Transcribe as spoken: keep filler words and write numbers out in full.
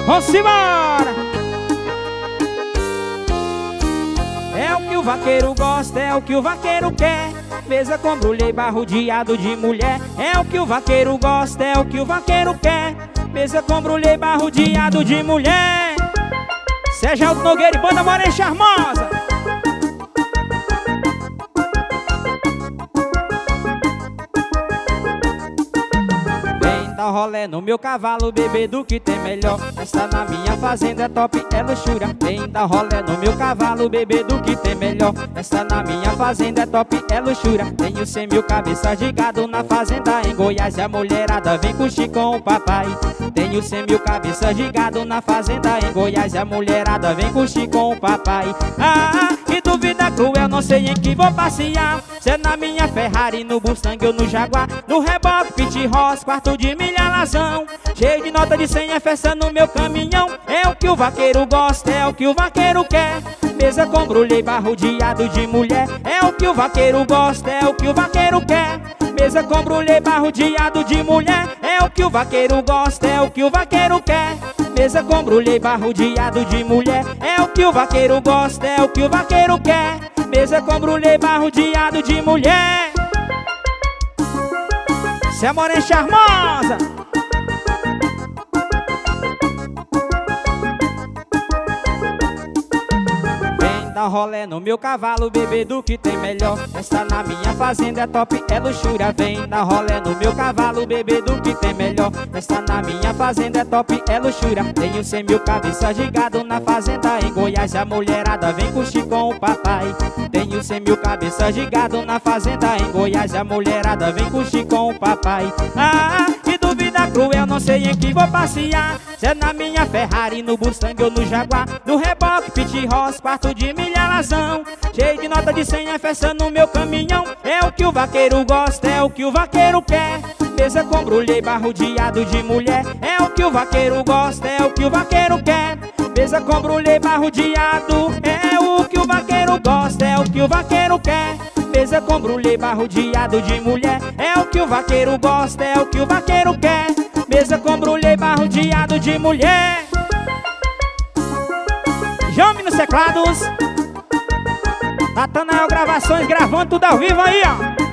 Vamos embora! É o que o vaqueiro gosta, é o que o vaqueiro quer. Mesa com brulha barrodeado de mulher. É o que o vaqueiro gosta, é o que o vaqueiro quer. Mesa com brulha barrodeado de mulher. Seja Aldo Nogueira e Banda Morena Charmosa. Dá rolé no meu cavalo, bebê, do que tem melhor. Essa na minha fazenda é top, é luxúria. Vem dar rolé no meu cavalo, bebê, do que tem melhor. Essa na minha fazenda é top, é luxúria. Tenho cem mil cabeças de gado na fazenda em Goiás. E a mulherada vem curtir com o papai. Tenho cem mil cabeças de gado na fazenda em Goiás. E a mulherada vem curtir com o papai. Ah, que dúvida cruel, não sei em que vou passear. Se é na minha Ferrari, no Mustang ou no Jaguar. No reboque, Pit Ross, quarto de milha, lazão. Cheio de nota de cem, é festa no meu caminhão. É o que o vaqueiro gosta, é o que o vaqueiro quer. Mesa com brulha barrodeado de mulher. É o que o vaqueiro gosta, é o que o vaqueiro quer. Mesa com brulha barrodeado de mulher. É o que o vaqueiro gosta, é o que o vaqueiro quer. Mesa com brulha barrodeado de mulher. É o que o vaqueiro gosta, é o que o vaqueiro quer. Mesa com brulha barrodeado de mulher. Cê é Morena Charmosa. Vem dar rolé no meu cavalo, bebê, do que tem melhor. Essa na minha fazenda é top, é luxúria. Vem dar rolé no meu cavalo, bebê, do que tem melhor. Essa na minha fazenda é top, é luxúria. Tenho cem mil cabeças de gado na fazenda em Goiás. A mulherada vem curtir com o papai. Tenho cem mil cabeças de gado na fazenda em Goiás. A mulherada vem curtir com o papai. Ah, que dúvida cruel, não sei em que vou passear. Se é na minha Ferrari, no Mustang ou no Jaguar. No reboque, Pit Ross, quarto de milha, lazão. Cheio de nota de cem, é festa no meu caminhão. É o que o vaqueiro gosta, é o que o vaqueiro quer. Mesa com brulha barrodeado de mulher. É o que o vaqueiro gosta, é o que o vaqueiro quer. Mesa com brulha barrodeado. É o que o vaqueiro gosta, é o que o vaqueiro quer. Mesa com brulha barrodeado de mulher. É o que o vaqueiro gosta, é o que o vaqueiro quer. Mesa com brulha barrodeado de mulher. Jome nos teclados. Natanael Gravações gravando tudo ao vivo aí, ó.